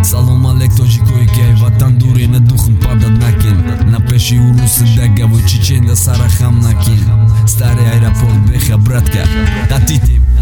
Салом алек тоҷикое ки ай ватан дуре на духм падад накин на пеши уруси дагаву чечен да сара хам накин старый аэропорт беха братка татитим